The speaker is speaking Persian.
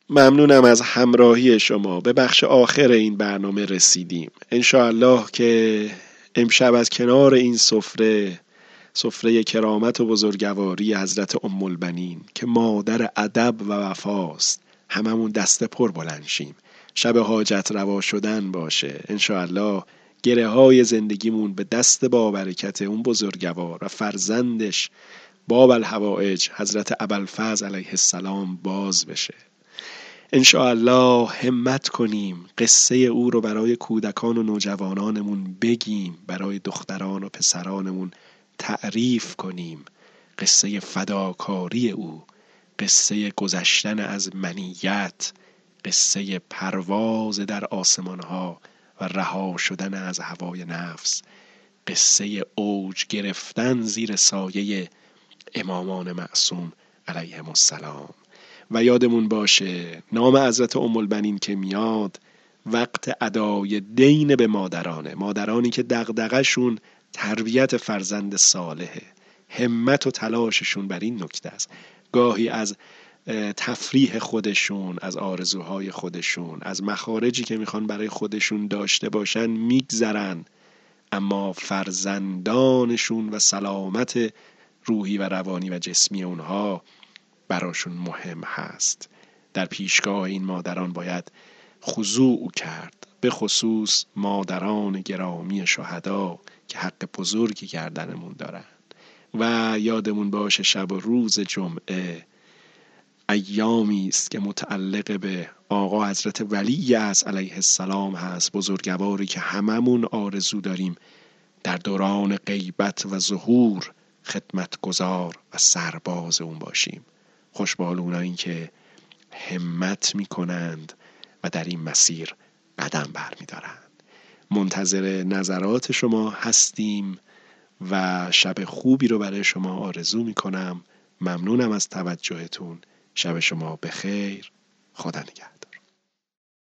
ممنونم از همراهی شما. به بخش آخر این برنامه رسیدیم. انشاءالله که امشب از کنار این سفره کرامت و بزرگواری حضرت ام البنین که مادر ادب و وفاست، هممون دست پر بلند شیم. شب حاجت روا شدن باشه. انشاءالله گره های زندگیمون به دست بابرکت اون بزرگوار و فرزندش باب الحوائج حضرت ابوالفضل علیه السلام باز بشه. انشاءالله همت کنیم قصه او رو برای کودکان و نوجوانانمون بگیم، برای دختران و پسرانمون تعریف کنیم. قصه فداکاری او، قصه گذشتن از منیت، قصه پرواز در آسمانها و رها شدن از هوای نفس، قصه اوج گرفتن زیر سایه امامان معصوم علیهم السلام. و یادمون باشه نام حضرت ام البنین که میاد، وقت ادای دین به مادرانی که دغدغه‌شون تربیت فرزند صالحه، همت و تلاششون بر این نکته است. گاهی از تفریح خودشون، از آرزوهای خودشون، از مخارجی که میخوان برای خودشون داشته باشن میگذرن، اما فرزندانشون و سلامت روحی و روانی و جسمی اونها براشون مهم هست. در پیشگاه این مادران باید خضوع کرد، به خصوص مادران گرامی شهدا که حق بزرگی گردنمون دارن. و یادمون باشه شب و روز جمعه ایامی است که متعلق به آقا حضرت ولی است علیه السلام هست، بزرگواری که هممون آرزو داریم در دوران غیبت و ظهور خدمتگزار و سرباز اون باشیم. خوشبال اونایی که همت میکنند و در این مسیر قدم برمیدارند. منتظر نظرات شما هستیم و شب خوبی رو برای شما آرزو میکنم. ممنونم از توجهتون. شب شما بخیر. خدا نگهدار.